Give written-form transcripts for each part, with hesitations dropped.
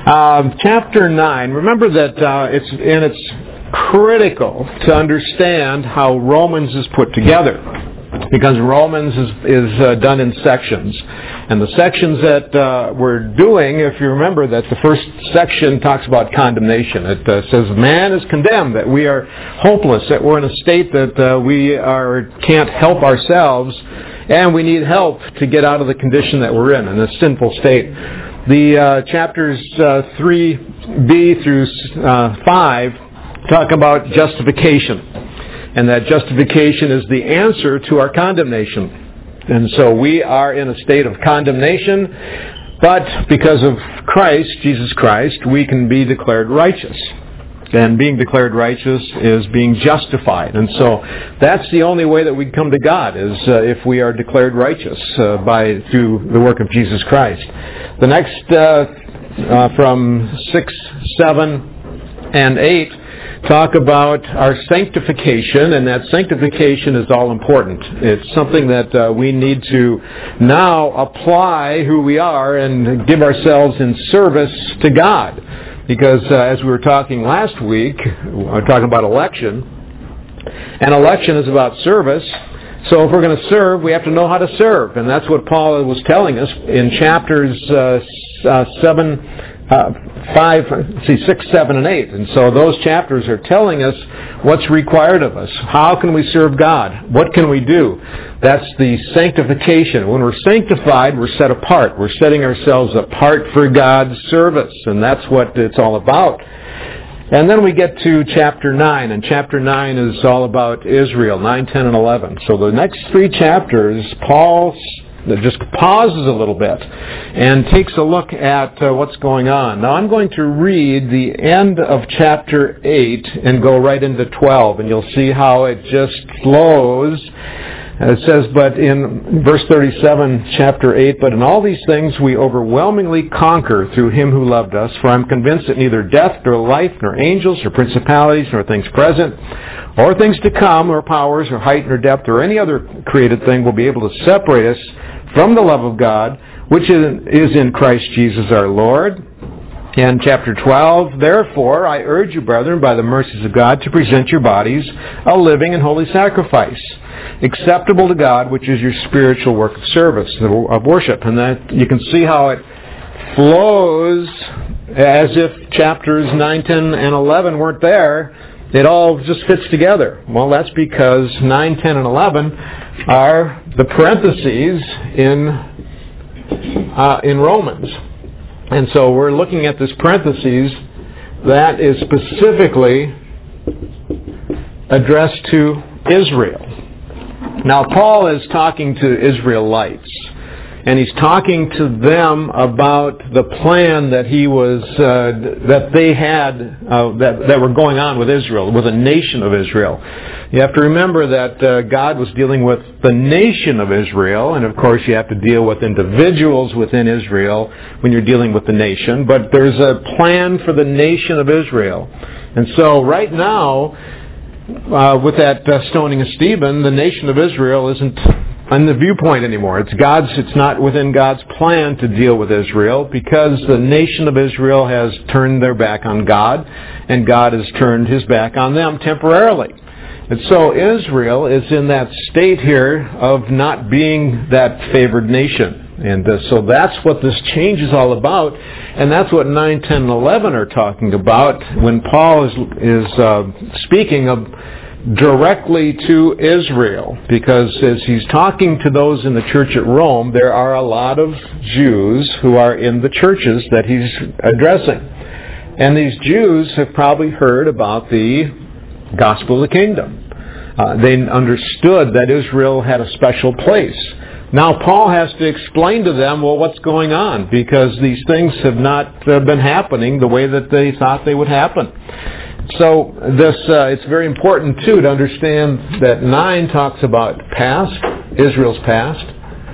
Chapter 9, remember that it's critical to understand how Romans is put together, because Romans is done in sections. And the sections that we're doing, if you remember that the first section talks about condemnation. It says man is condemned, that we are hopeless, that we're in a state that we can't help ourselves, and we need help to get out of the condition that we're in a sinful state. The chapters 3b through 5 talk about justification, and that justification is the answer to our condemnation. And so we are in a state of condemnation, but because of Christ, Jesus Christ, we can be declared righteous. And being declared righteous is being justified. And so that's the only way that we come to God, is if we are declared righteous through the work of Jesus Christ. The next, from 6, 7, and 8, talk about our sanctification, and that sanctification is all important. It's something that we need to now apply who we are and give ourselves in service to God. Because as we were talking last week, we were talking about election, and election is about service. So if we're going to serve, we have to know how to serve. And that's what Paul was telling us in chapters 6, 7, and 8. And so those chapters are telling us what's required of us. How can we serve God? What can we do? That's the sanctification. When we're sanctified, we're set apart. We're setting ourselves apart for God's service. And that's what it's all about. And then we get to chapter 9, and chapter 9 is all about Israel, 9, 10, and 11. So the next 3 chapters, Paul just pauses a little bit and takes a look at what's going on. Now I'm going to read the end of chapter 8 and go right into 12, and you'll see how it just flows. It says, but in verse 37, chapter 8, but in all these things we overwhelmingly conquer through Him who loved us, for I'm convinced that neither death nor life nor angels or principalities nor things present or things to come or powers or height nor depth or any other created thing will be able to separate us from the love of God, which is in Christ Jesus our Lord. And chapter 12, therefore I urge you, brethren, by the mercies of God, to present your bodies a living and holy sacrifice, acceptable to God, which is your spiritual work of service, of worship. And that you can see how it flows as if chapters 9, 10, and 11 weren't there. It all just fits together. Well, that's because 9, 10, and 11 are the parentheses in Romans. And so we're looking at this parentheses that is specifically addressed to Israel. Now, Paul is talking to Israelites, and he's talking to them about the plan that that they had that were going on with Israel, with the nation of Israel. You have to remember that God was dealing with the nation of Israel, and of course you have to deal with individuals within Israel when you're dealing with the nation, but there's a plan for the nation of Israel. And so right now, with that stoning of Stephen, the nation of Israel isn't on the viewpoint anymore. It's not within God's plan to deal with Israel, because the nation of Israel has turned their back on God, and God has turned His back on them temporarily. And so Israel is in that state here of not being that favored nation. And so that's what this change is all about. And that's what 9, 10, and 11 are talking about when Paul is speaking of directly to Israel. Because as he's talking to those in the church at Rome, there are a lot of Jews who are in the churches that he's addressing. And these Jews have probably heard about the gospel of the kingdom. They understood that Israel had a special place. Now Paul has to explain to them, well, what's going on? Because these things have not been happening the way that they thought they would happen. So it's very important, too, to understand that 9 talks about past, Israel's past.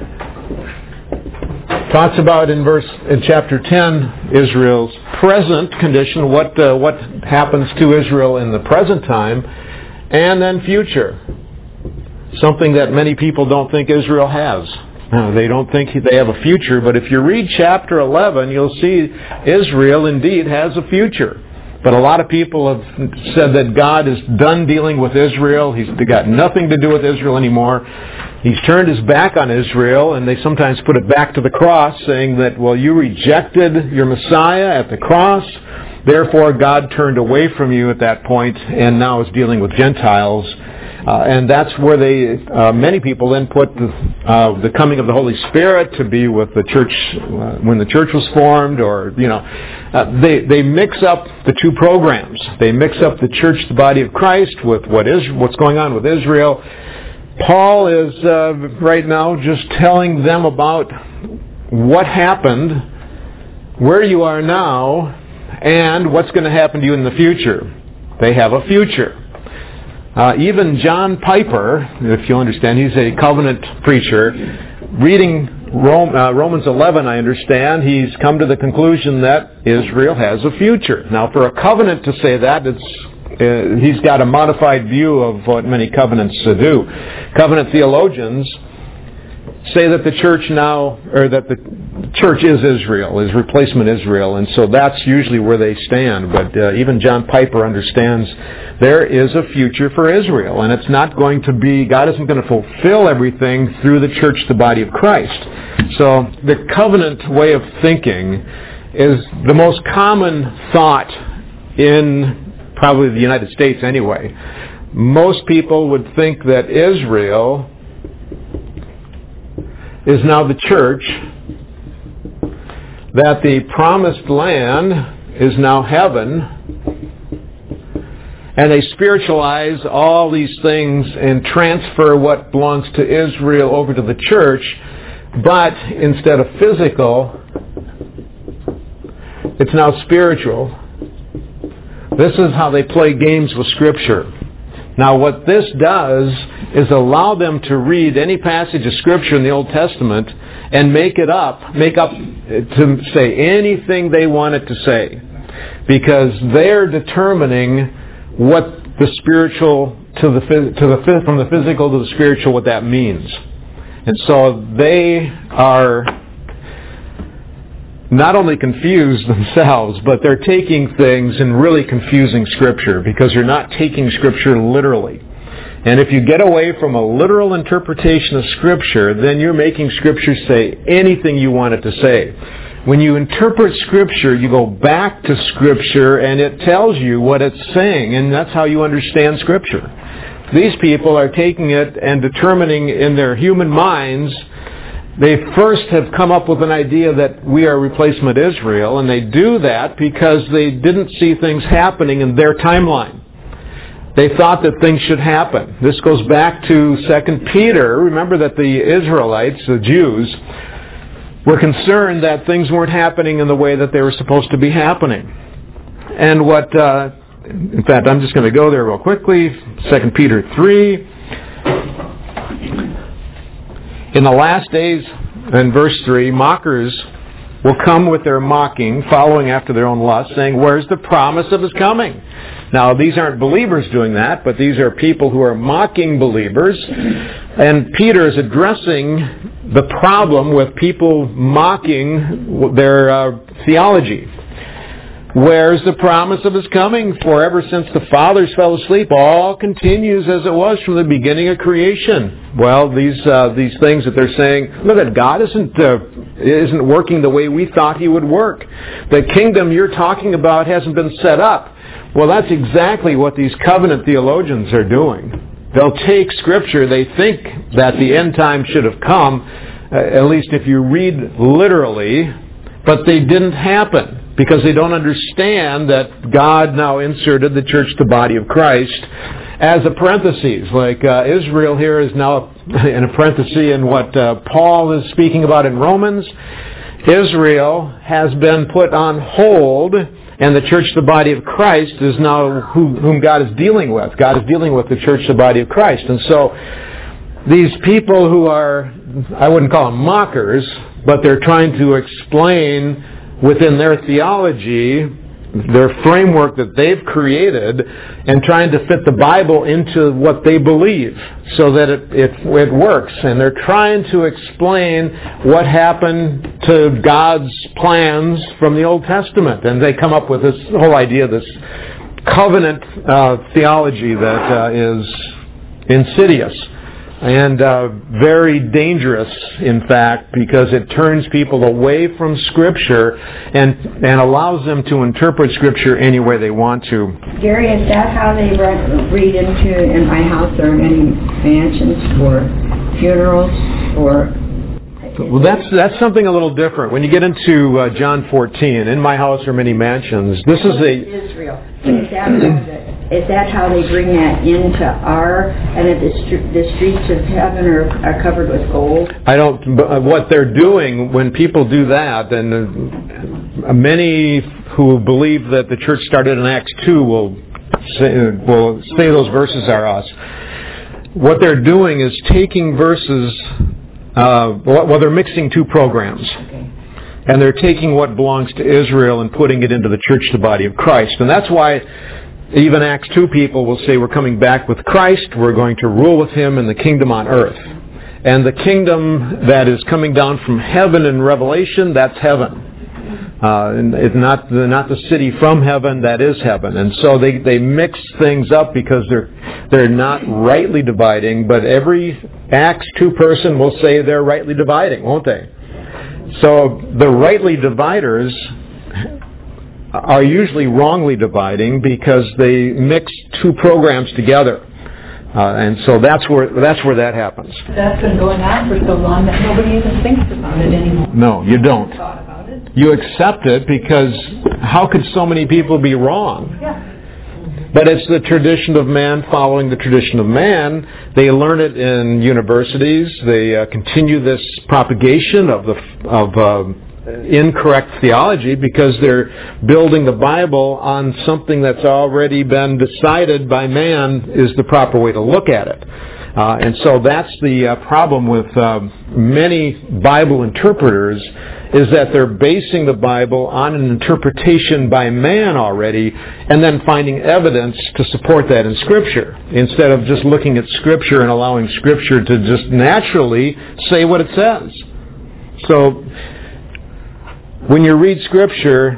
Talks about in chapter 10, Israel's present condition, what happens to Israel in the present time, and then future. Something that many people don't think Israel has. They don't think they have a future, but if you read chapter 11, you'll see Israel indeed has a future. But a lot of people have said that God is done dealing with Israel. He's got nothing to do with Israel anymore. He's turned his back on Israel, and they sometimes put it back to the cross, saying that, well, you rejected your Messiah at the cross, therefore God turned away from you at that point and now is dealing with Gentiles. And that's where many people then put the coming of the Holy Spirit to be with the church when the church was formed, or they mix up the two programs. They mix up the church, the body of Christ, with what's going on with Israel. Paul is right now just telling them about what happened, where you are now, and what's going to happen to you in the future. They have a future. Even John Piper, if you understand, he's a covenant preacher. Reading Romans 11, I understand, he's come to the conclusion that Israel has a future. Now, for a covenant to say that, he's got a modified view of what many covenants do. Covenant theologians say that the church now, or that the church is Israel, is replacement Israel, and so that's usually where they stand. But even John Piper understands there is a future for Israel, and it's not going to be, God isn't going to fulfill everything through the church, the body of Christ. So the covenant way of thinking is the most common thought in probably the United States anyway. Most people would think that Israel is now the church, that the promised land is now heaven, and they spiritualize all these things and transfer what belongs to Israel over to the church, but instead of physical, it's now spiritual. This is how they play games with Scripture. Now, what this does is allow them to read any passage of Scripture in the Old Testament and make up to say anything they want it to say, because they're determining what the spiritual from the physical to the spiritual, what that means. And so they are not only confused themselves, but they're taking things and really confusing Scripture, because you're not taking Scripture literally. And if you get away from a literal interpretation of Scripture, then you're making Scripture say anything you want it to say. When you interpret Scripture, you go back to Scripture and it tells you what it's saying, and that's how you understand Scripture. These people are taking it and determining in their human minds. They first have come up with an idea that we are replacement Israel, and they do that because they didn't see things happening in their timeline. They thought that things should happen. This goes back to 2 Peter. Remember that the Israelites, the Jews, were concerned that things weren't happening in the way that they were supposed to be happening. And in fact, I'm just going to go there real quickly. 2 Peter 3. In the last days, in verse 3, mockers will come with their mocking, following after their own lust, saying, "Where's the promise of His coming?" Now, these aren't believers doing that, but these are people who are mocking believers. And Peter is addressing the problem with people mocking their theology. Where's the promise of His coming? For ever since the fathers fell asleep, all continues as it was from the beginning of creation. Well, these things that they're saying, look, that God isn't working the way we thought He would work. The kingdom you're talking about hasn't been set up. Well, that's exactly what these covenant theologians are doing. They'll take Scripture, they think that the end time should have come, at least if you read literally, but they didn't happen, because they don't understand that God now inserted the church, the body of Christ, as a parenthesis. Like Israel here is now in a parenthesis in what Paul is speaking about in Romans. Israel has been put on hold, and the church, the body of Christ, is now whom God is dealing with. God is dealing with the church, the body of Christ. And so these people who are, I wouldn't call them mockers, but they're trying to explain within their theology framework that they've created and trying to fit the Bible into what they believe so that it works. And they're trying to explain what happened to God's plans from the Old Testament. And they come up with this whole idea, this covenant theology that is insidious and very dangerous, in fact, because it turns people away from Scripture and allows them to interpret Scripture any way they want to. Gary, is that how they read into In My House There Are Many Mansions for funerals? Or well, that's something a little different. When you get into John 14, In My House Are Many Mansions, this is Israel. Is that how they bring that into our, and that the streets of heaven are covered with gold? What they're doing when people do that, and many who believe that the church started in Acts 2 will say those verses are us. What they're doing is taking verses, they're mixing two programs. And they're taking what belongs to Israel and putting it into the church, the body of Christ. And that's why even Acts 2 people will say we're coming back with Christ, we're going to rule with Him in the kingdom on earth. And the kingdom that is coming down from heaven in Revelation, that's heaven. It's not the city from heaven, that is heaven. And so they mix things up because they're not rightly dividing, but every Acts 2 person will say they're rightly dividing, won't they? So the rightly dividers are usually wrongly dividing because they mix two programs together. And so that's where that happens. That's been going on for so long that nobody even thinks about it anymore. No, you don't. You accept it because how could so many people be wrong? Yeah. But it's the tradition of man following the tradition of man. They learn it in universities. They continue this propagation of incorrect theology because they're building the Bible on something that's already been decided by man is the proper way to look at it. And so that's the problem with many Bible interpreters, is that they're basing the Bible on an interpretation by man already and then finding evidence to support that in Scripture instead of just looking at Scripture and allowing Scripture to just naturally say what it says. So when you read Scripture,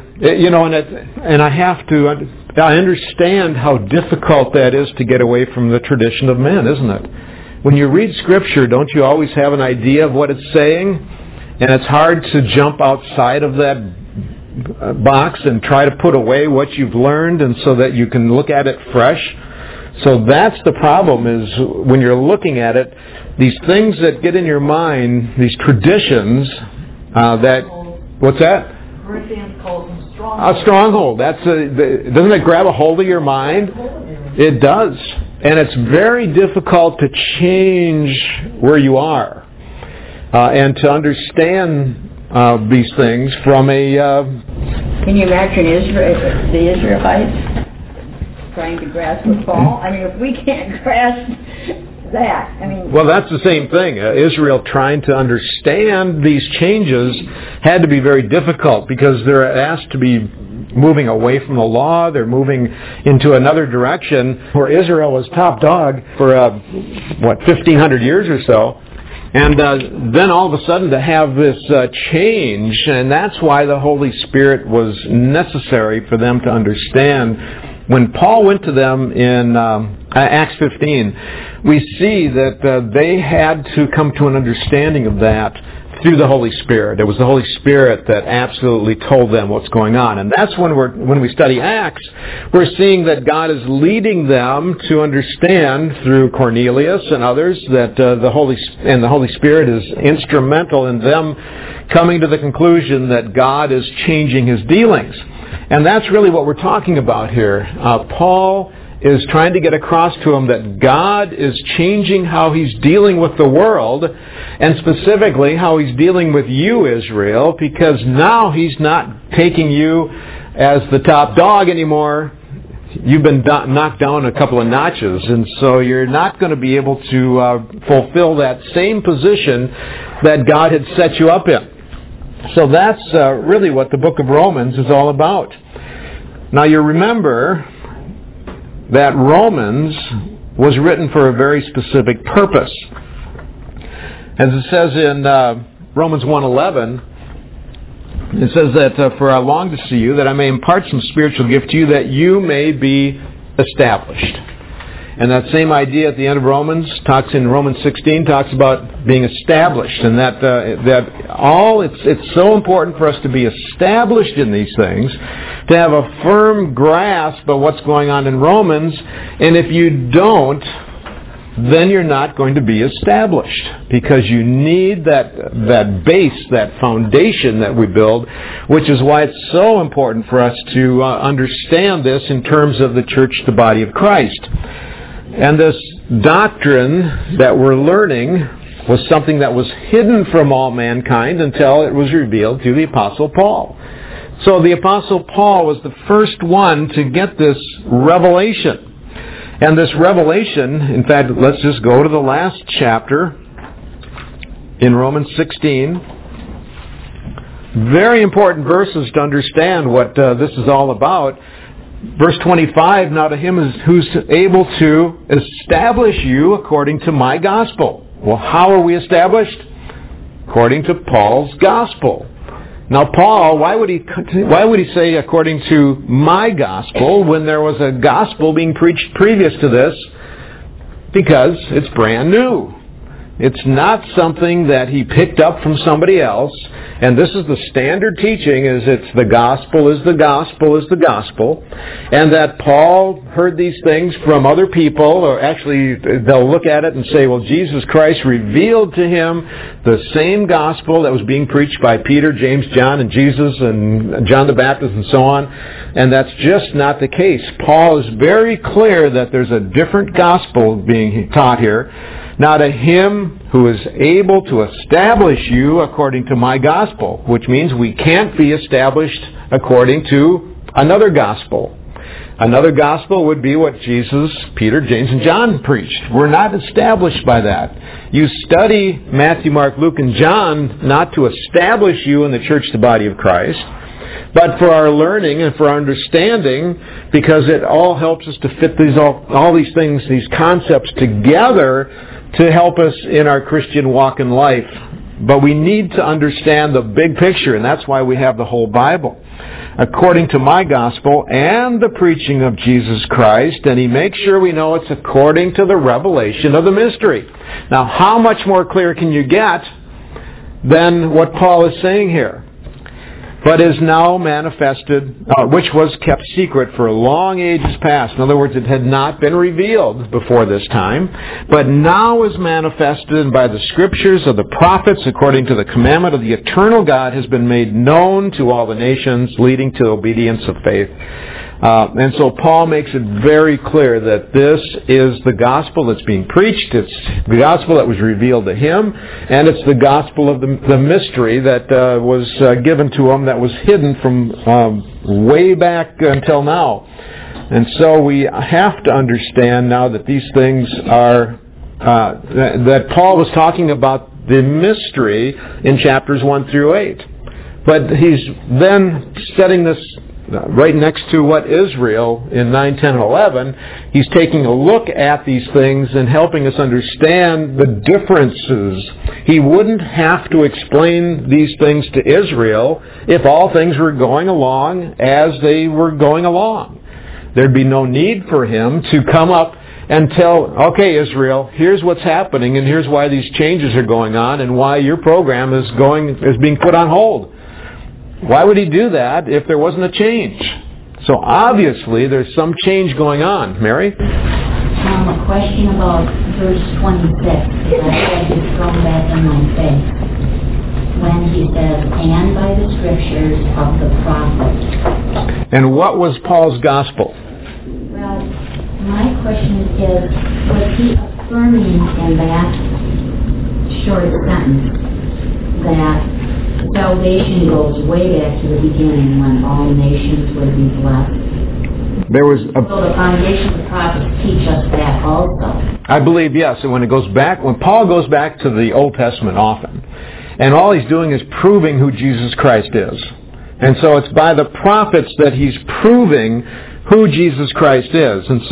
I understand how difficult that is to get away from the tradition of men, isn't it? When you read Scripture, don't you always have an idea of what it's saying? And it's hard to jump outside of that box and try to put away what you've learned and so that you can look at it fresh. So that's the problem, is when you're looking at it, these things that get in your mind, these traditions, what's that? Corinthians calls them strongholds. A stronghold. Doesn't it grab a hold of your mind? It does. And it's very difficult to change where you are and to understand these things from a... Can you imagine the Israelites trying to grasp with Paul? I mean, if we can't grasp that, Well, that's the same thing. Israel trying to understand these changes had to be very difficult because they're asked to be moving away from the law. They're moving into another direction where Israel was top dog for 1,500 years or so. And then all of a sudden to have this change, and that's why the Holy Spirit was necessary for them to understand. When Paul went to them in Acts 15, we see that they had to come to an understanding of that through the Holy Spirit. It was the Holy Spirit that absolutely told them what's going on. And that's when we study Acts, we're seeing that God is leading them to understand through Cornelius and others that the Holy Spirit is instrumental in them coming to the conclusion that God is changing His dealings. And that's really what we're talking about here. Paul is trying to get across to them that God is changing how He's dealing with the world, and specifically how He's dealing with you, Israel, because now He's not taking you as the top dog anymore. You've been knocked down a couple of notches, and so you're not going to be able to fulfill that same position that God had set you up in. So that's really what the book of Romans is all about. Now you remember that Romans was written for a very specific purpose. As it says in Romans 1:11, it says that for I long to see you, that I may impart some spiritual gift to you, that you may be established. And that same idea at the end of Romans in Romans 16 talks about being established, and it's so important for us to be established in these things, to have a firm grasp of what's going on in Romans, and if you don't, then you're not going to be established, because you need that base, that foundation that we build, which is why it's so important for us to understand this in terms of the church, the body of Christ. And this doctrine that we're learning was something that was hidden from all mankind until it was revealed to the Apostle Paul. So the Apostle Paul was the first one to get this revelation. And this revelation, in fact, let's just go to the last chapter in Romans 16. Very important verses to understand what this is all about. Verse 25, now to him who's able to establish you according to my gospel. Well, how are we established? According to Paul's gospel. Now Paul, why would he say according to my gospel when there was a gospel being preached previous to this? Because it's brand new. It's not something that he picked up from somebody else. And this is the standard teaching, is it's the gospel is the gospel is the gospel. And that Paul heard these things from other people, or actually they'll look at it and say, well, Jesus Christ revealed to him the same gospel that was being preached by Peter, James, John, and Jesus, and John the Baptist, and so on. And that's just not the case. Paul is very clear that there's a different gospel being taught here. Now to him who is able to establish you according to my gospel, which means we can't be established according to another gospel. Another gospel would be what Jesus, Peter, James, and John preached. We're not established by that. You study Matthew, Mark, Luke, and John not to establish you in the church, the body of Christ, but for our learning and for our understanding, because it all helps us to fit all these things, these concepts together to help us in our Christian walk in life. But we need to understand the big picture, and that's why we have the whole Bible. According to my gospel and the preaching of Jesus Christ, and he makes sure we know it's according to the revelation of the mystery. Now, how much more clear can you get than what Paul is saying here? But is now manifested, which was kept secret for long ages past. In other words, it had not been revealed before this time, but now is manifested by the scriptures of the prophets, according to the commandment of the eternal God, has been made known to all the nations, leading to obedience of faith. And so Paul makes it very clear that this is the gospel that's being preached. It's the gospel that was revealed to him, and it's the gospel of the mystery that was given to him, that was hidden from way back until now. And so we have to understand now that these things are, that Paul was talking about the mystery in chapters 1 through 8. But he's then setting this right next to what Israel in 9, 10, and 11, he's taking a look at these things and helping us understand the differences. He wouldn't have to explain these things to Israel if all things were going along as they were going along. There'd be no need for him to come up and tell, okay, Israel, here's what's happening, and here's why these changes are going on, and why your program is being put on hold. Why would he do that if there wasn't a change? So obviously there's some change going on. Mary? A question about verse 26. I had this thrown back in my face. When he says, and by the scriptures of the prophets. And what was Paul's gospel? Well, my question is, was he affirming in that short sentence that salvation goes way back to the beginning when all nations would be blessed? So the foundation of the prophets teach us that also. I believe, yes. And when Paul goes back to the Old Testament often, and all he's doing is proving who Jesus Christ is. And so it's by the prophets that he's proving who Jesus Christ is. And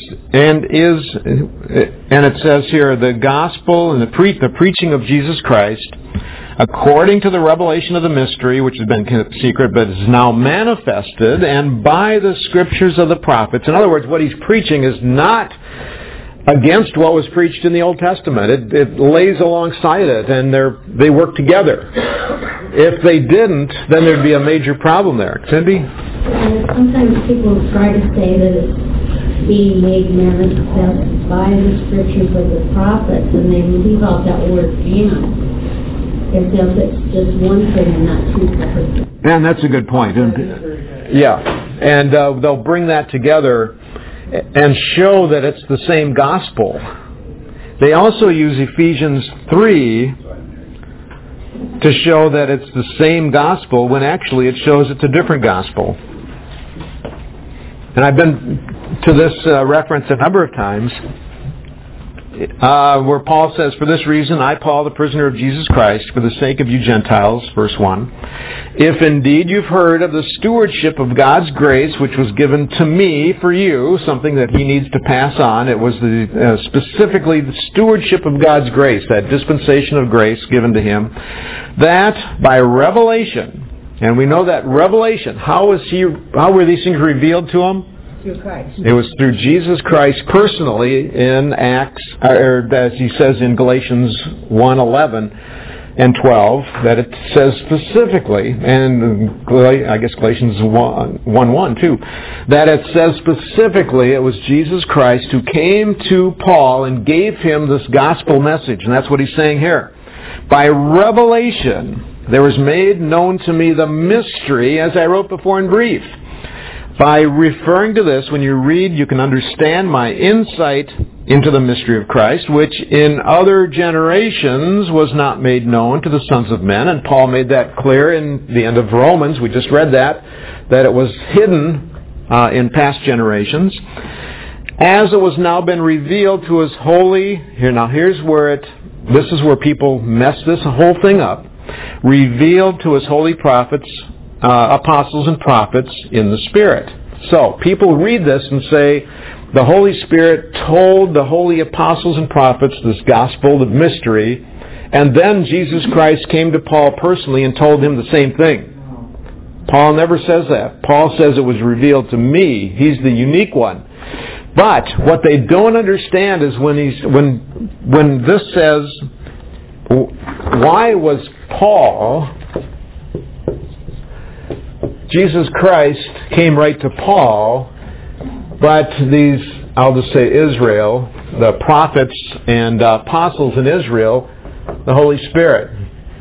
it says here, the gospel and the preaching of Jesus Christ, according to the revelation of the mystery, which has been kept secret, but is now manifested, and by the scriptures of the prophets. In other words, what he's preaching is not against what was preached in the Old Testament. It lays alongside it, and they work together. If they didn't, then there'd be a major problem there. Cindy? And sometimes people try to say that it's being made manifest by the scriptures of the prophets, and they leave out that word "and," as if it's just one thing and not two separate things. And that's a good point. And they'll bring that together and show that it's the same gospel. They also use Ephesians 3 to show that it's the same gospel when actually it shows it's a different gospel. And I've been to this reference a number of times where Paul says, "For this reason, I, Paul, the prisoner of Jesus Christ, for the sake of you Gentiles," verse 1, "if indeed you've heard of the stewardship of God's grace, which was given to me for you," something that he needs to pass on. It was specifically the stewardship of God's grace, that dispensation of grace given to him, "that by revelation," and we know that revelation, how were these things revealed to him? Through Christ. It was through Jesus Christ personally in Acts, or as he says in Galatians 1:11 and 12, that it says specifically, and I guess Galatians 1:1 too, that it says specifically it was Jesus Christ who came to Paul and gave him this gospel message. And that's what he's saying here. By revelation, there was made known to me the mystery, as I wrote before in brief. By referring to this, when you read, you can understand my insight into the mystery of Christ, which in other generations was not made known to the sons of men. And Paul made that clear in the end of Romans. We just read that it was hidden in past generations. As it was now been revealed to his holy, this is where people mess this whole thing up, revealed to his holy prophets, apostles and prophets in the Spirit. So people read this and say, the Holy Spirit told the holy apostles and prophets this gospel, the mystery, and then Jesus Christ came to Paul personally and told him the same thing. Paul never says that. Paul says it was revealed to me. He's the unique one. But what they don't understand is when this says, why was Paul... Jesus Christ came right to Paul, but these, I'll just say Israel, the prophets and apostles in Israel, the Holy Spirit.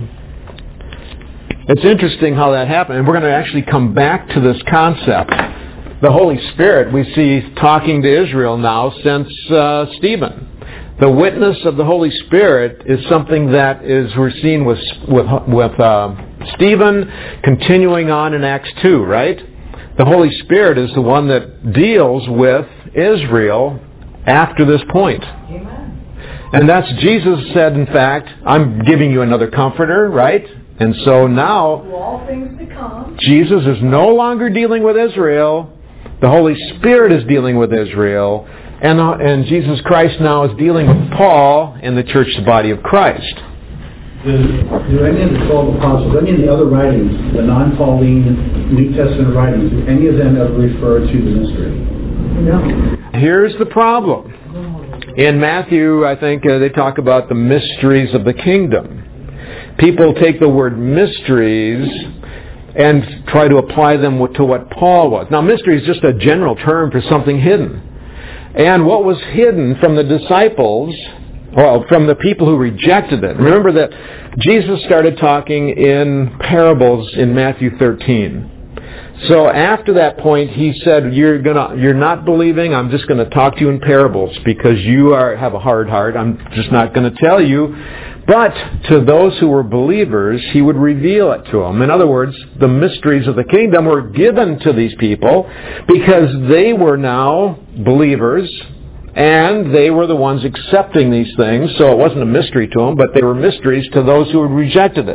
It's interesting how that happened, and we're going to actually come back to this concept. The Holy Spirit we see talking to Israel now since Stephen. The witness of the Holy Spirit is something that we're seeing with Stephen, continuing on in Acts 2, right? The Holy Spirit is the one that deals with Israel after this point. Amen. And that's, Jesus said, in fact, I'm giving you another comforter, right? And so now, all things to come. Jesus is no longer dealing with Israel. The Holy Spirit is dealing with Israel. And Jesus Christ now is dealing with Paul and the church, the body of Christ. Do any of the 12 apostles, any of the other writings, the non-Pauline New Testament writings, do any of them ever refer to the mystery? No. Here's the problem. In Matthew, I think they talk about the mysteries of the kingdom. People take the word mysteries and try to apply them to what Paul was. Now, mystery is just a general term for something hidden. And what was hidden from the disciples, well, from the people who rejected it. Remember that Jesus started talking in parables in Matthew 13. So after that point, he said, you're not believing, I'm just going to talk to you in parables because you have a hard heart. I'm just not going to tell you. But to those who were believers, he would reveal it to them. In other words, the mysteries of the kingdom were given to these people because they were now believers and they were the ones accepting these things. So it wasn't a mystery to them, but they were mysteries to those who had rejected it.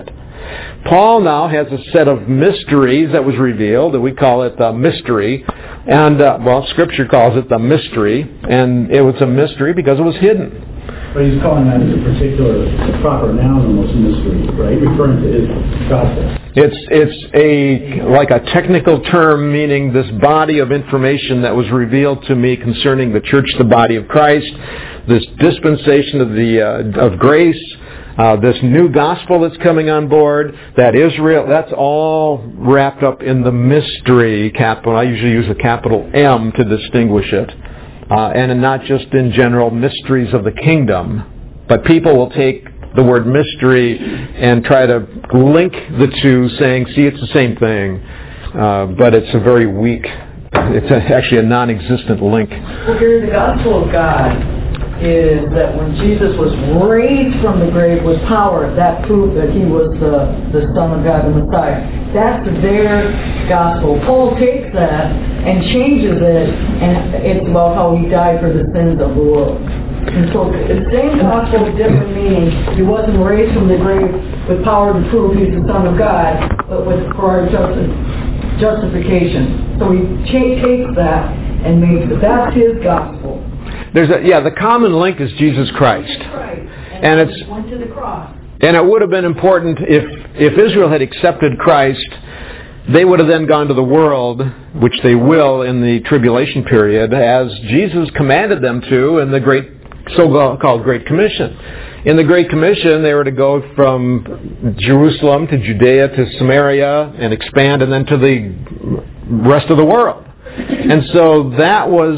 Paul now has a set of mysteries that was revealed, and we call it the mystery. And, Scripture calls it the mystery, and it was a mystery because it was hidden. But he's calling that as a particular proper noun, almost mystery, right? Referring to his gospel. It's like a technical term, meaning this body of information that was revealed to me concerning the church, the body of Christ, this dispensation of grace, this new gospel that's coming on board, that Israel, that's all wrapped up in the mystery capital. I usually use a capital M to distinguish it. And not just in general mysteries of the kingdom, but people will take the word mystery and try to link the two, saying, see, it's the same thing, but it's a very weak, it's actually a non-existent link. Well, Gary, the gospel of God is that when Jesus was raised from the grave with power, that proved that he was the Son of God, the Messiah. That's their gospel. Paul takes that and changes it, and it's about how he died for the sins of the world. And so the same gospel with different meaning. He wasn't raised from the grave with power to prove he's the Son of God, but for our justification. So he takes that and makes it. That's his gospel. The common link is Jesus Christ. And it's went to the cross. And it would have been important if Israel had accepted Christ, they would have then gone to the world, which they will in the tribulation period, as Jesus commanded them to in the so-called Great Commission. In the Great Commission, they were to go from Jerusalem to Judea to Samaria and expand, and then to the rest of the world. And so that was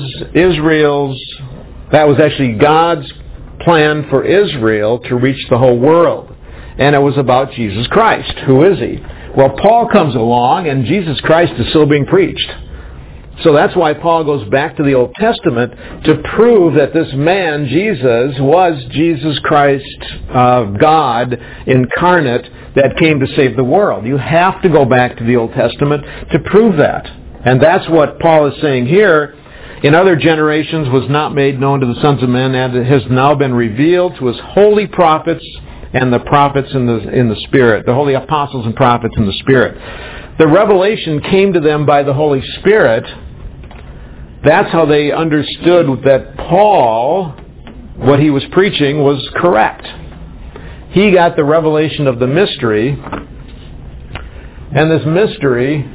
actually God's plan for Israel to reach the whole world. And it was about Jesus Christ. Who is He? Well, Paul comes along and Jesus Christ is still being preached. So that's why Paul goes back to the Old Testament to prove that this man, Jesus, was Jesus Christ, God incarnate that came to save the world. You have to go back to the Old Testament to prove that. And that's what Paul is saying here. In other generations was not made known to the sons of men, and it has now been revealed to his holy prophets and the prophets in the Spirit, the holy apostles and prophets in the Spirit. The revelation came to them by the Holy Spirit. That's how they understood that Paul, what he was preaching, was correct. He got the revelation of the mystery, and this mystery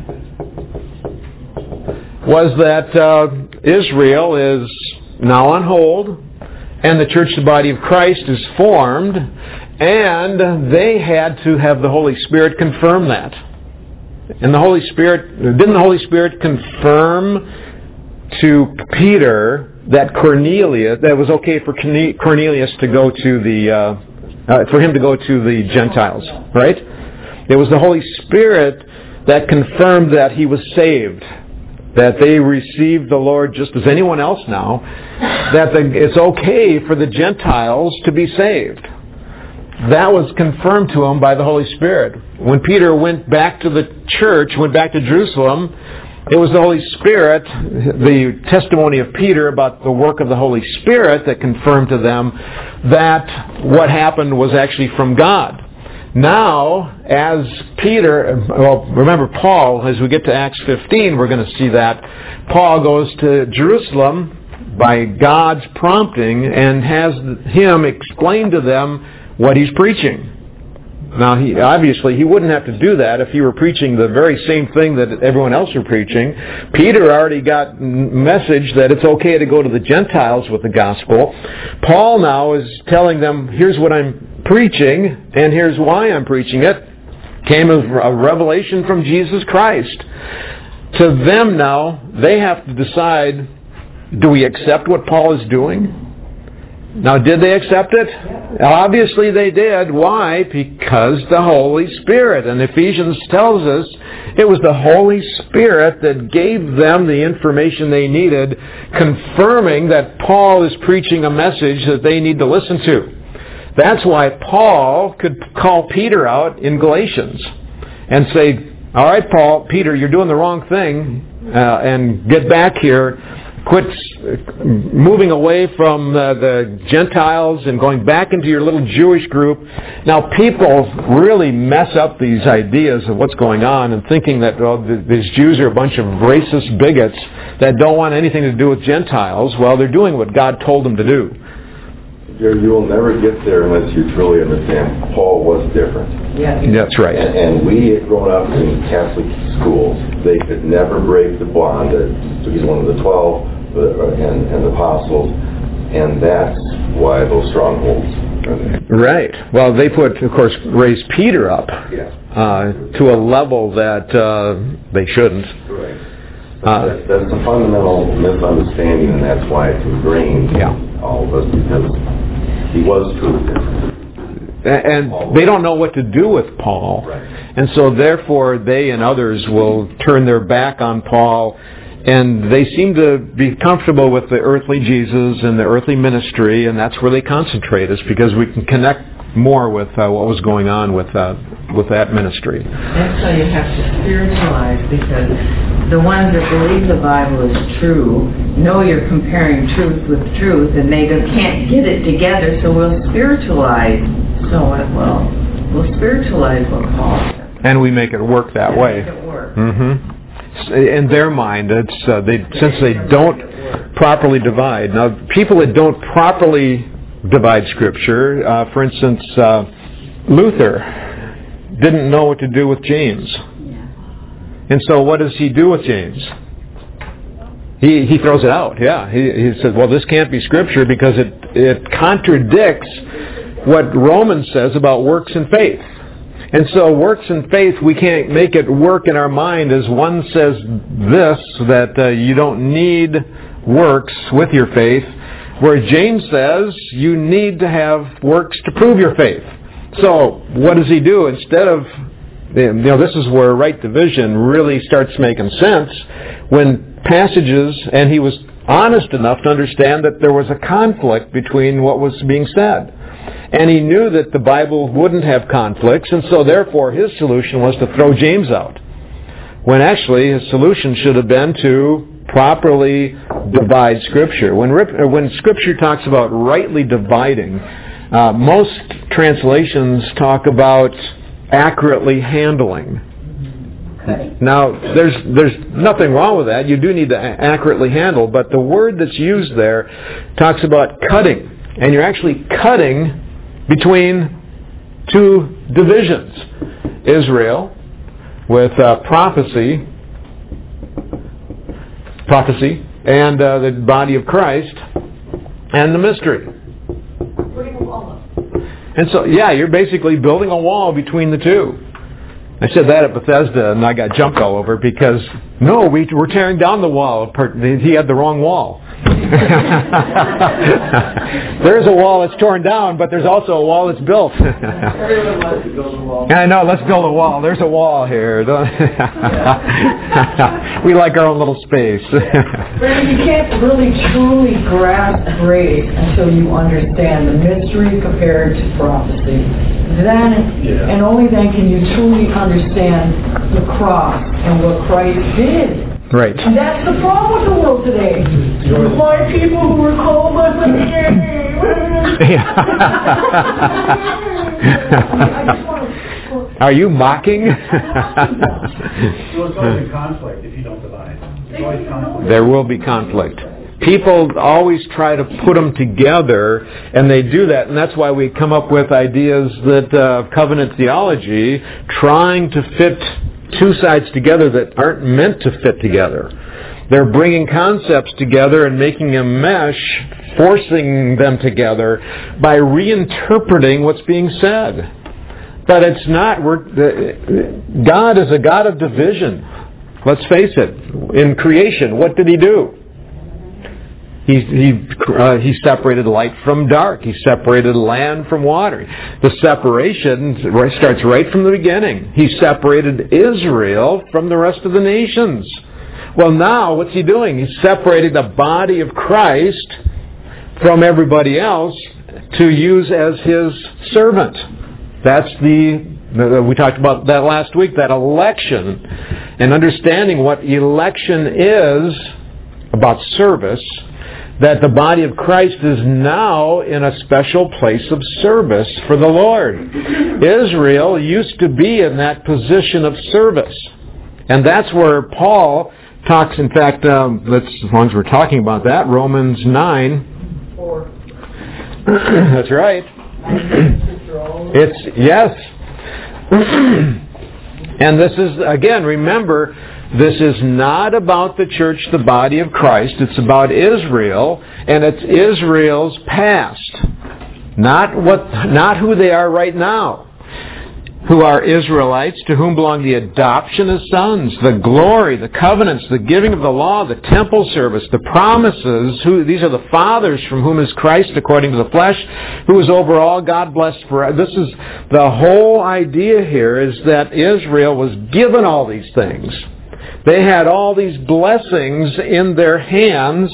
was that Israel is now on hold, and the church, the body of Christ, is formed, and they had to have the Holy Spirit confirm that. And didn't the Holy Spirit confirm to Peter that that was okay for Cornelius to go to for him to go to the Gentiles, right? It was the Holy Spirit that confirmed that he was saved, that they received the Lord just as anyone else now, that it's okay for the Gentiles to be saved. That was confirmed to him by the Holy Spirit. When Peter went back to the church, went back to Jerusalem, it was the Holy Spirit, the testimony of Peter about the work of the Holy Spirit that confirmed to them that what happened was actually from God. Now, as remember Paul, as we get to Acts 15, we're going to see that Paul goes to Jerusalem by God's prompting and has him explain to them what he's preaching. Now, he wouldn't have to do that if he were preaching the very same thing that everyone else were preaching. Peter already got message that it's okay to go to the Gentiles with the gospel. Paul now is telling them, here's what I'm preaching, and here's why I'm preaching it. Came as a revelation from Jesus Christ. To them now, they have to decide, do we accept what Paul is doing? Now, did they accept it? Obviously they did. Why? Because the Holy Spirit. And Ephesians tells us it was the Holy Spirit that gave them the information they needed, confirming that Paul is preaching a message that they need to listen to. That's why Paul could call Peter out in Galatians and say, all right, Peter, you're doing the wrong thing, and get back here. quit moving away from the Gentiles and going back into your little Jewish group. Now, people really mess up these ideas of what's going on and thinking that these Jews are a bunch of racist bigots that don't want anything to do with Gentiles. Well, they're doing what God told them to do. You will never get there unless you truly understand Paul was different. Yeah. That's right. And we had grown up in Catholic schools. They could never break the bond. So he's one of the 12 and the apostles, and that's why those strongholds are there. Right. Well, they raised Peter up to a level that they shouldn't. Right. That's a fundamental misunderstanding, and that's why it's ingrained in all of us, because he was truly different. And they don't know what to do with Paul. Right. And so therefore they and others will turn their back on Paul, and they seem to be comfortable with the earthly Jesus and the earthly ministry, and that's where they concentrate, is because we can connect more with what was going on with that ministry. That's why you have to spiritualize, because the ones that believe the Bible is true know you're comparing truth with truth, and they can't get it together, so we'll spiritualize. We'll spiritualize what Paul said. And we make it work that way. Make it work. Mm-hmm. In their mind, it's since they don't properly divide. Now, people that don't properly divide Scripture, for instance, Luther didn't know what to do with James. And so what does he do with James? He throws it out. Yeah, he says, well, this can't be Scripture because it contradicts what Romans says about works and faith. And so works and faith, we can't make it work in our mind as one says this, that you don't need works with your faith, where James says you need to have works to prove your faith. So what does he do? Instead of, this is where right division really starts making sense, when passages, and he was honest enough to understand that there was a conflict between what was being said. And he knew that the Bible wouldn't have conflicts, and so therefore his solution was to throw James out. When actually his solution should have been to properly divide Scripture. When Scripture talks about rightly dividing, most translations talk about accurately handling. Now, there's nothing wrong with that. You do need to accurately handle, but the word that's used there talks about cutting. And you're actually cutting between two divisions. Israel with prophecy, and the body of Christ, and the mystery. And so, you're basically building a wall between the two. I said that at Bethesda, and I got jumped all over because, no, we're tearing down the wall. He had the wrong wall. There's a wall that's torn down, but there's also a wall that's built. Everyone wants to build a wall. I know, let's build a wall. There's a wall here. We like our own little space. Brandon, you can't really truly grasp grace until you understand the mystery compared to prophecy. And only then can you truly understand the cross and what Christ did. Right. And that's the problem with the world today. My people who were called by my name. Are you mocking? So it's always a conflict if you don't divide. There's always conflict. There will be conflict. People always try to put them together, and they do that, and that's why we come up with ideas that covenant theology, trying to fit two sides together that aren't meant to fit together. They're bringing concepts together and making a mesh, forcing them together by reinterpreting what's being said. But it's not. God is a God of division. Let's face it. In creation, what did He do? He separated light from dark. He separated land from water. The separation starts right from the beginning. He separated Israel from the rest of the nations. Well, now what's He doing? He's separating the body of Christ from everybody else to use as His servant. That's we talked about that last week, that election. And understanding what election is about service, that the body of Christ is now in a special place of service for the Lord. Israel used to be in that position of service. And that's where Paul talks, in fact, as long as we're talking about that, Romans 9. 4. That's right. Yes. And this is, again, remember, this is not about the church, the body of Christ. It's about Israel, and it's Israel's past. Not who they are right now. Who are Israelites, to whom belong the adoption as sons, the glory, the covenants, the giving of the law, the temple service, the promises. These are the fathers from whom is Christ according to the flesh, who is over all, God blessed forever. This is the whole idea here, is that Israel was given all these things. They had all these blessings in their hands.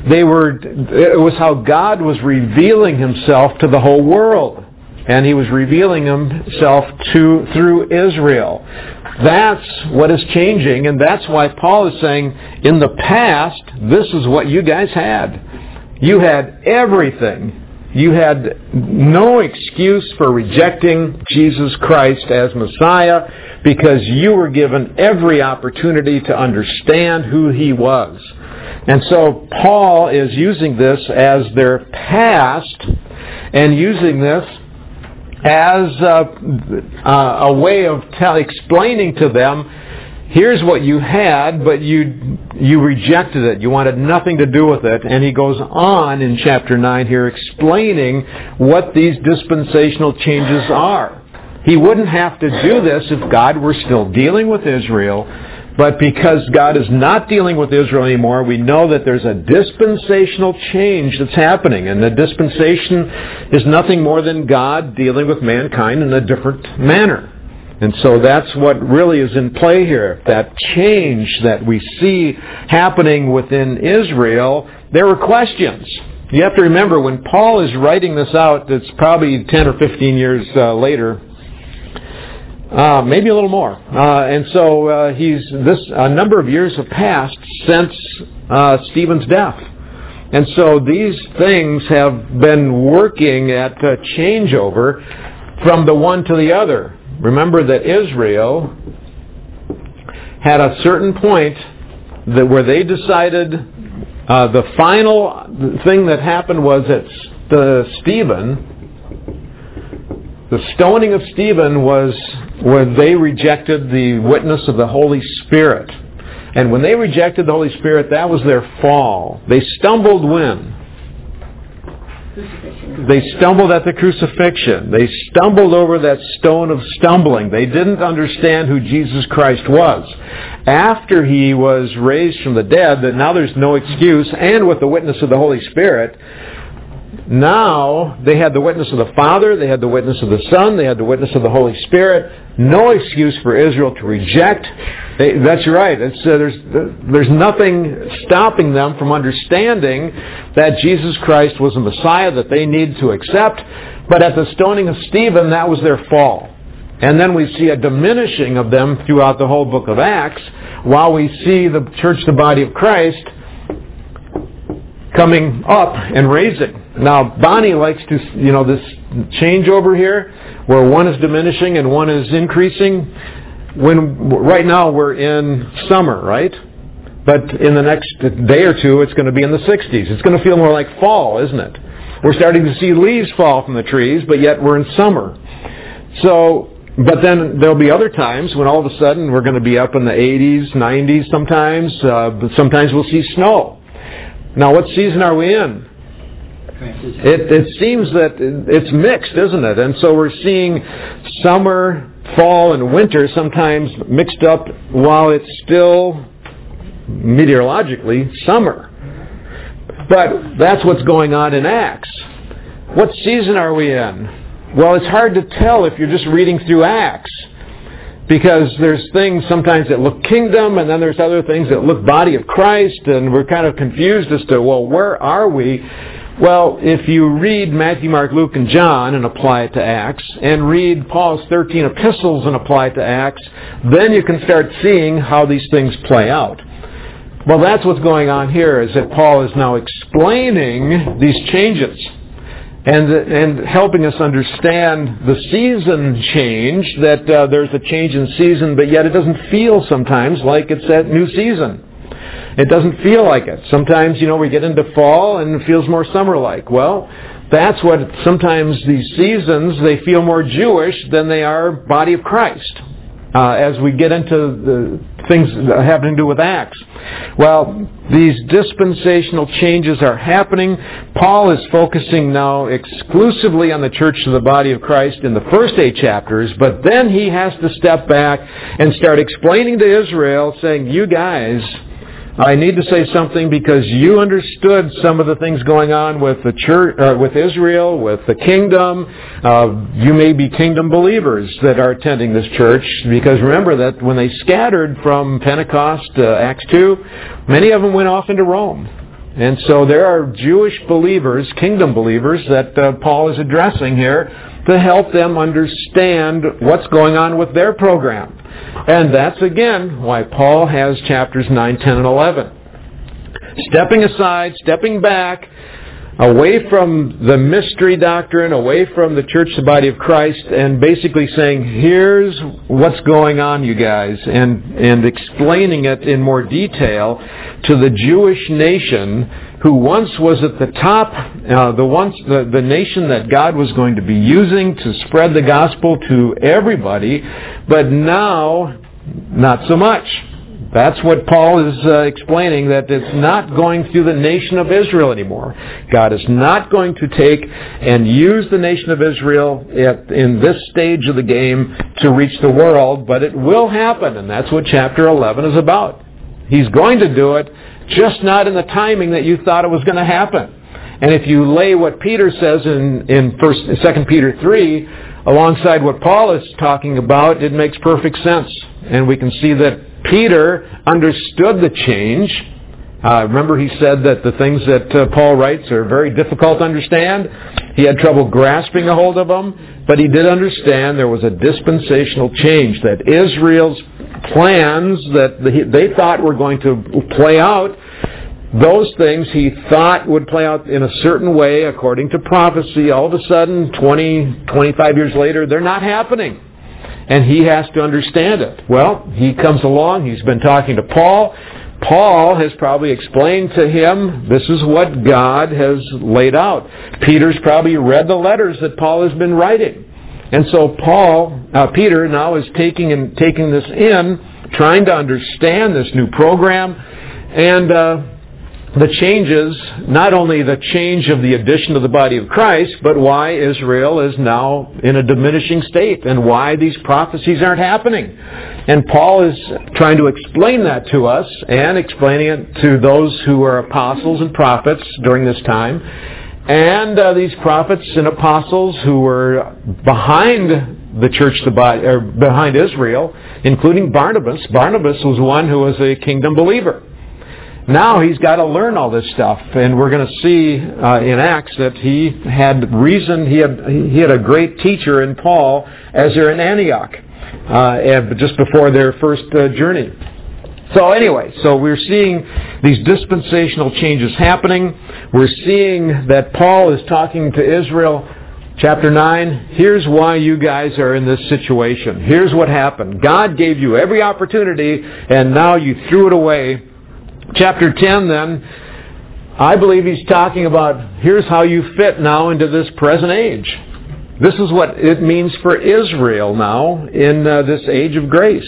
It was how God was revealing Himself to the whole world. And He was revealing Himself through Israel. That's what is changing, and that's why Paul is saying, in the past, this is what you guys had. You had everything. You had no excuse for rejecting Jesus Christ as Messiah, because you were given every opportunity to understand who He was. And so Paul is using this as their past, and using this as a way of explaining to them, here's what you had, but you rejected it. You wanted nothing to do with it. And he goes on in chapter 9 here explaining what these dispensational changes are. He wouldn't have to do this if God were still dealing with Israel. But because God is not dealing with Israel anymore, we know that there's a dispensational change that's happening. And the dispensation is nothing more than God dealing with mankind in a different manner. And so that's what really is in play here. That change that we see happening within Israel, there were questions. You have to remember, when Paul is writing this out, it's probably 10 or 15 years later, maybe a little more. And so a number of years have passed since Stephen's death. And so these things have been working at changeover from the one to the other. Remember that Israel had a certain point where they decided the final thing that happened was that the stoning of Stephen was when they rejected the witness of the Holy Spirit. And when they rejected the Holy Spirit, that was their fall. They stumbled when? They stumbled at the crucifixion. They stumbled over that stone of stumbling. They didn't understand who Jesus Christ was. After He was raised from the dead, that now there's no excuse, and with the witness of the Holy Spirit, now they had the witness of the Father, they had the witness of the Son, they had the witness of the Holy Spirit. No excuse for Israel to reject. That's right. There's nothing stopping them from understanding that Jesus Christ was the Messiah that they needed to accept. But at the stoning of Stephen, that was their fall. And then we see a diminishing of them throughout the whole book of Acts, while we see the church, the body of Christ, coming up and raising. Now, Bonnie likes to, this changeover here, where one is diminishing and one is increasing. Right now we're in summer, right? But in the next day or two, it's going to be in the 60s. It's going to feel more like fall, isn't it? We're starting to see leaves fall from the trees, but yet we're in summer. But then there'll be other times when all of a sudden we're going to be up in the 80s, 90s sometimes. But sometimes we'll see snow. Now, what season are we in? It seems that it's mixed, isn't it? And so we're seeing summer, fall, and winter sometimes mixed up while it's still meteorologically summer. But that's what's going on in Acts. What season are we in? Well, it's hard to tell if you're just reading through Acts, because there's things sometimes that look kingdom, and then there's other things that look body of Christ, and we're kind of confused as to, well, where are we? Well, if you read Matthew, Mark, Luke, and John and apply it to Acts, and read Paul's 13 epistles and apply it to Acts, then you can start seeing how these things play out. Well, that's what's going on here, is that Paul is now explaining these changes and helping us understand the season change, that there's a change in season, but yet it doesn't feel sometimes like it's that new season. It doesn't feel like it. Sometimes, we get into fall and it feels more summer-like. Well, that's what sometimes these seasons, they feel more Jewish than they are body of Christ. As we get into the things having to do with Acts. Well, these dispensational changes are happening. Paul is focusing now exclusively on the church of the body of Christ in the first 8 chapters, but then he has to step back and start explaining to Israel, saying, you guys, I need to say something because you understood some of the things going on with the church, with Israel, with the kingdom. You may be kingdom believers that are attending this church, because remember that when they scattered from Pentecost, Acts 2, many of them went off into Rome. And so there are Jewish believers, kingdom believers, that Paul is addressing here to help them understand what's going on with their program. And that's, again, why Paul has chapters 9, 10, and 11. Stepping aside, stepping back, away from the mystery doctrine, away from the church, the body of Christ, and basically saying, here's what's going on, you guys, and explaining it in more detail to the Jewish nation who once was at the top, the nation that God was going to be using to spread the gospel to everybody, but now, not so much. That's what Paul is explaining, that it's not going through the nation of Israel anymore. God is not going to take and use the nation of Israel in this stage of the game to reach the world, but it will happen, and that's what chapter 11 is about. He's going to do it, just not in the timing that you thought it was going to happen. And if you lay what Peter says in 2 Peter 3 alongside what Paul is talking about, it makes perfect sense. And we can see that Peter understood the change. Remember, he said that the things that Paul writes are very difficult to understand. He had trouble grasping a hold of them, but he did understand there was a dispensational change, that Israel's plans that they thought were going to play out, those things he thought would play out in a certain way according to prophecy, all of a sudden, 20, 25 years later, they're not happening. And he has to understand it. Well, he comes along, he's been talking to Paul. Paul has probably explained to him, this is what God has laid out. Peter's probably read the letters that Paul has been writing. And so Peter now is taking this in, trying to understand this new program, and the changes, not only the change of the addition of the body of Christ, but why Israel is now in a diminishing state and why these prophecies aren't happening. And Paul is trying to explain that to us and explaining it to those who are apostles and prophets during this time. And these prophets and apostles who were behind the church, the body, or behind Israel, including Barnabas. Barnabas was one who was a kingdom believer. Now he's got to learn all this stuff, and we're going to see in Acts that he had reason. He had a great teacher in Paul as they're in Antioch, just before their first journey. So anyway, we're seeing these dispensational changes happening. We're seeing that Paul is talking to Israel. Chapter 9, here's why you guys are in this situation. Here's what happened. God gave you every opportunity, and now you threw it away. Chapter 10, then, I believe he's talking about here's how you fit now into this present age. This is what it means for Israel now in this age of grace.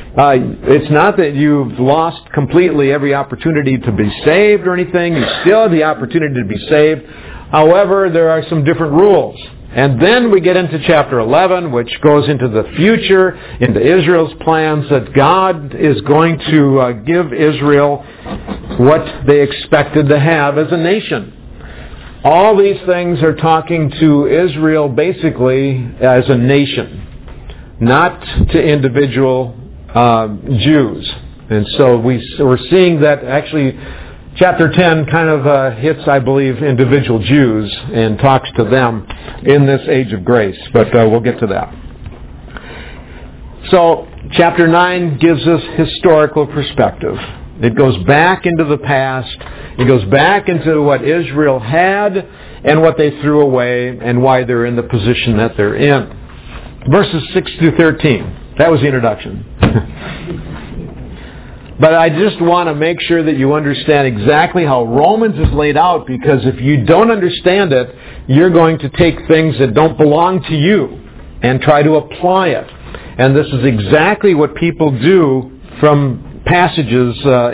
It's not that you've lost completely every opportunity to be saved or anything. You still have the opportunity to be saved. However, there are some different rules. And then we get into chapter 11, which goes into the future, into Israel's plans, that God is going to give Israel what they expected to have as a nation. All these things are talking to Israel basically as a nation, not to individual Jews. And so we're seeing that actually chapter 10 kind of hits, I believe, individual Jews and talks to them in this age of grace. But we'll get to that. So chapter 9 gives us historical perspective. It goes back into the past. It goes back into what Israel had and what they threw away and why they're in the position that they're in. Verses 6 through 13. That was the introduction. But I just want to make sure that you understand exactly how Romans is laid out, because if you don't understand it, you're going to take things that don't belong to you and try to apply it. And this is exactly what people do from passages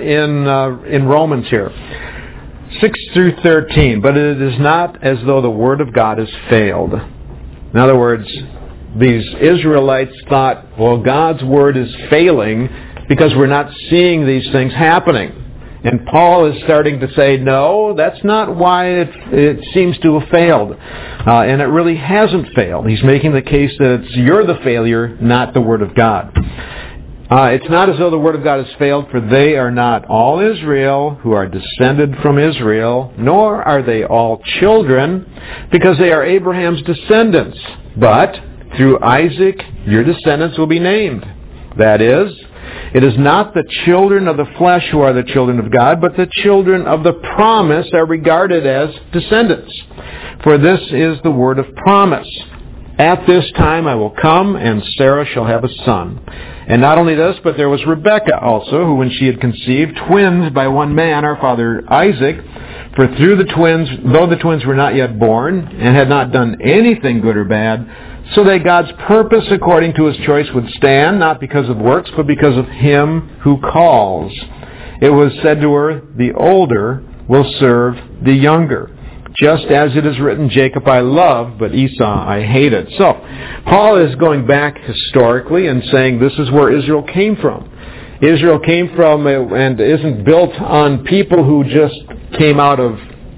in Romans here. 6 through 13. But it is not as though the Word of God has failed. In other words, these Israelites thought, well, God's Word is failing because we're not seeing these things happening. And Paul is starting to say, no, that's not why it seems to have failed. And it really hasn't failed. He's making the case that you're the failure, not the Word of God. It's not as though the Word of God has failed, for they are not all Israel who are descended from Israel, nor are they all children, because they are Abraham's descendants. But through Isaac your descendants will be named. That is, it is not the children of the flesh who are the children of God, but the children of the promise are regarded as descendants. For this is the word of promise. At this time I will come, and Sarah shall have a son. And not only this, but there was Rebekah also, who when she had conceived twins by one man, our father Isaac, for through the twins, though the twins were not yet born, and had not done anything good or bad, so that God's purpose according to His choice would stand, not because of works, but because of Him who calls. It was said to her, the older will serve the younger. Just as it is written, Jacob I loved, but Esau I hated. So, Paul is going back historically and saying this is where Israel came from. Israel came from and isn't built on people who just came out of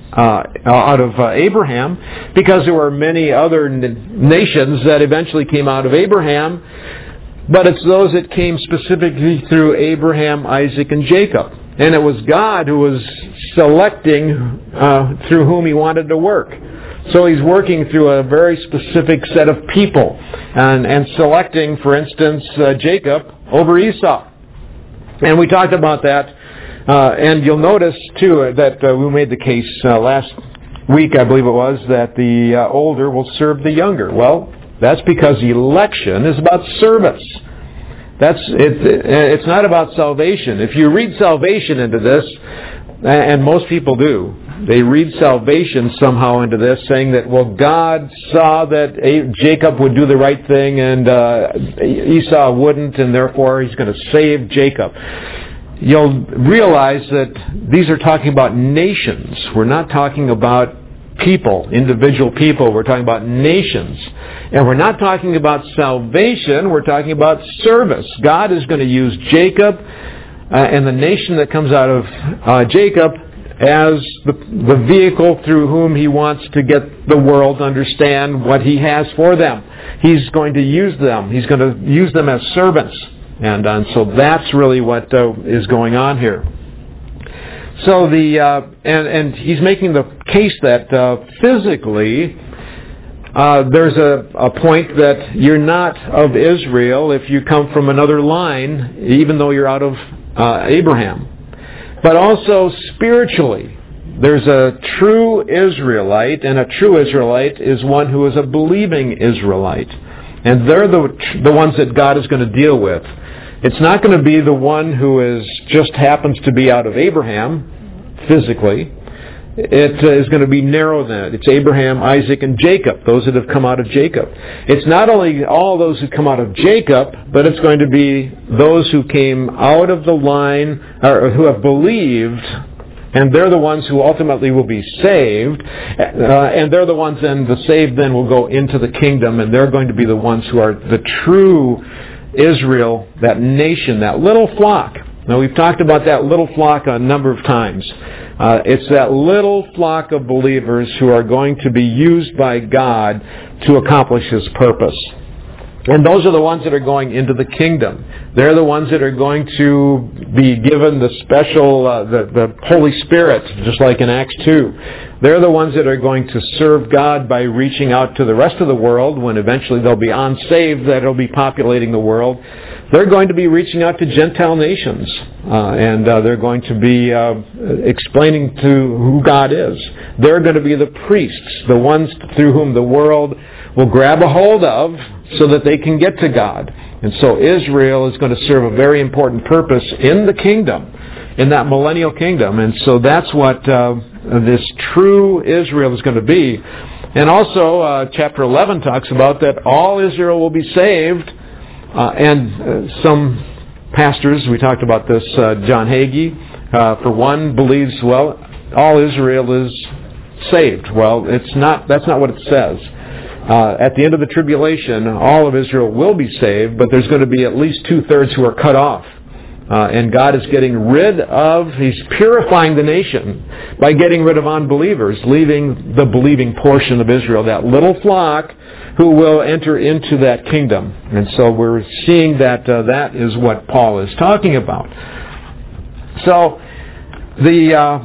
Abraham, because there were many other nations that eventually came out of Abraham, but it's those that came specifically through Abraham, Isaac, and Jacob. And it was God who was selecting through whom He wanted to work. So He's working through a very specific set of people and selecting, for instance, Jacob over Esau. And we talked about that. And you'll notice, too, that we made the case last week, I believe it was, that the older will serve the younger. Well, that's because election is about service. It's not about salvation. If you read salvation into this, and most people do, they read salvation somehow into this, saying that, well, God saw that Jacob would do the right thing and Esau wouldn't, and therefore He's going to save Jacob. You'll realize that these are talking about nations. We're not talking about people, individual people. We're talking about nations. And we're not talking about salvation. We're talking about service. God is going to use Jacob and the nation that comes out of Jacob as the vehicle through whom He wants to get the world to understand what He has for them. He's going to use them. He's going to use them as servants. And so that's really what is going on here. So and he's making the case that physically there's a point that you're not of Israel if you come from another line, even though you're out of Abraham. But also spiritually, there's a true Israelite, and a true Israelite is one who is a believing Israelite. And they're the ones that God is going to deal with. It's not going to be the one who just happens to be out of Abraham, physically. It is going to be narrow then. It's Abraham, Isaac, and Jacob, those that have come out of Jacob. It's not only all those who come out of Jacob, but it's going to be those who came out of the line, or who have believed, and they're the ones who ultimately will be saved, and they're the ones then, the saved then will go into the kingdom, and they're going to be the ones who are the true Israel, that nation, that little flock. Now we've talked about that little flock a number of times. It's that little flock of believers who are going to be used by God to accomplish His purpose. And those are the ones that are going into the kingdom. They're the ones that are going to be given the special, the Holy Spirit, just like in Acts 2. They're the ones that are going to serve God by reaching out to the rest of the world when eventually they'll be unsaved, that will be populating the world. They're going to be reaching out to Gentile nations, and they're going to be explaining to who God is. They're going to be the priests, the ones through whom the world will grab a hold of so that they can get to God. And so Israel is going to serve a very important purpose in the kingdom, in that millennial kingdom. And so that's what this true Israel is going to be. And also, chapter 11 talks about that all Israel will be saved. And some pastors, we talked about this, John Hagee, for one, believes, well, all Israel is saved. Well, that's not what it says. At the end of the tribulation, all of Israel will be saved, but there's going to be at least 2/3 who are cut off. And God is He's purifying the nation by getting rid of unbelievers, leaving the believing portion of Israel, that little flock who will enter into that kingdom. And so we're seeing that that is what Paul is talking about. So the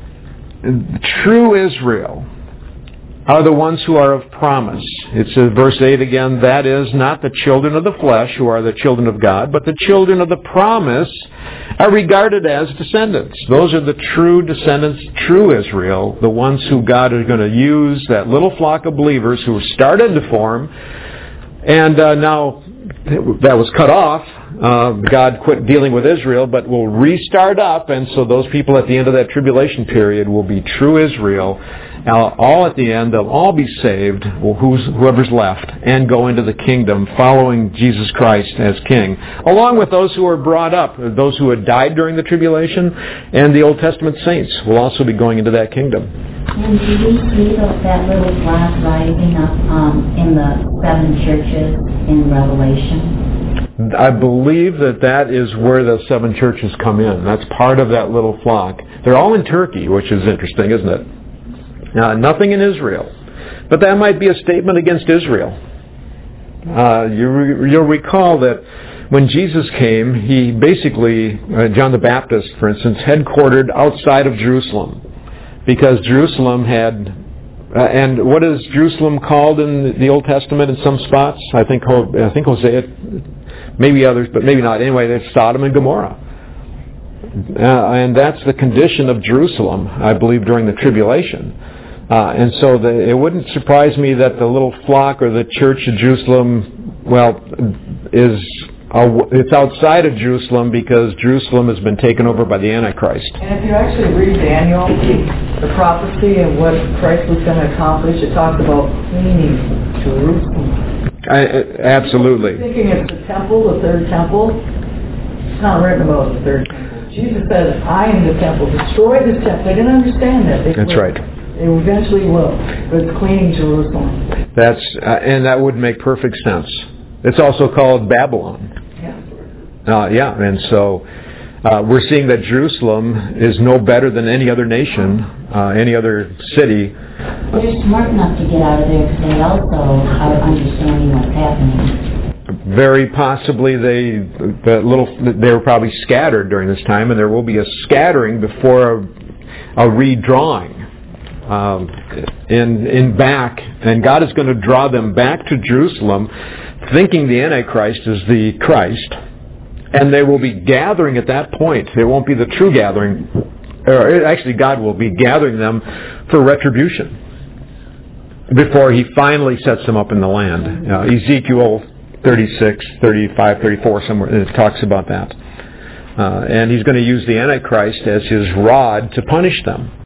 true Israel are the ones who are of promise. It's verse 8 again, that is not the children of the flesh who are the children of God, but the children of the promise are regarded as descendants. Those are the true descendants, true Israel, the ones who God is going to use, that little flock of believers who started to form, and now that was cut off. God quit dealing with Israel, but will restart up, and so those people at the end of that tribulation period will be true Israel. All at the end, they'll all be saved, whoever's left, and go into the kingdom following Jesus Christ as King, along with those who are brought up, those who had died during the tribulation, and the Old Testament saints will also be going into that kingdom. And do we see that little flag rising up in the 7 churches in Revelation? I believe that is where the 7 churches come in. That's part of that little flock. They're all in Turkey, which is interesting, isn't it? Nothing in Israel. But that might be a statement against Israel. You'll recall that when Jesus came, he basically, John the Baptist, for instance, headquartered outside of Jerusalem. Because Jerusalem had, and what is Jerusalem called in the Old Testament in some spots? I think Hosea, maybe others, but maybe not. Anyway, it's Sodom and Gomorrah. And that's the condition of Jerusalem, I believe, during the tribulation. And so it wouldn't surprise me that the little flock or the church of Jerusalem, it's outside of Jerusalem because Jerusalem has been taken over by the Antichrist. And if you actually read Daniel, the prophecy and what Christ was going to accomplish, it talks about cleaning Jerusalem. Absolutely. Thinking it's the temple, the third temple. It's not written about the third temple. Jesus said, I am the temple. Destroy this temple. They didn't understand that. That's right. They eventually will. But it's cleaning Jerusalem. And that would make perfect sense. It's also called Babylon. And so we're seeing that Jerusalem is no better than any other nation, any other city. They're smart enough to get out of there because they also are understanding what's happening. Very possibly they were probably scattered during this time, and there will be a scattering before a redrawing in back, and God is going to draw them back to Jerusalem, thinking the Antichrist is the Christ, and they will be gathering at that point. It won't be the true gathering, or actually God will be gathering them for retribution before He finally sets them up in the land. Ezekiel 36, 35, 34, somewhere, it talks about that. And He's going to use the Antichrist as His rod to punish them.